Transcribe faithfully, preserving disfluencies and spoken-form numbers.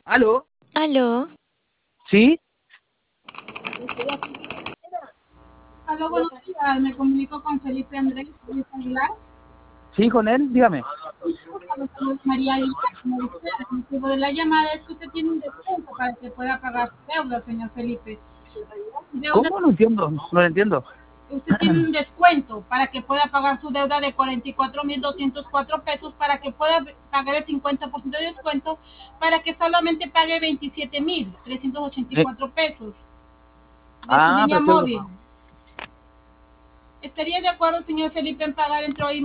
¿Aló? ¿Aló? ¿Sí? Hola, buenos días. Me comunico con Felipe Andrés Luis Aguilar. ¿Sí, con él? Dígame. Los saludos María Aguilar, como usted. El motivo de la llamada es que usted tiene un descuento para que pueda pagar su deuda, señor Felipe. Deuda, ¿Cómo? No entiendo, no lo entiendo. usted tiene un descuento para que pueda pagar su deuda de cuarenta y cuatro mil doscientos cuatro pesos, para que pueda pagar el cincuenta por ciento de descuento, para que solamente pague veintisiete mil trescientos ochenta y Eh, cuatro pesos de su ah, línea perfecto. móvil. ¿Estaría de acuerdo, señor Felipe, en pagar entre hoy y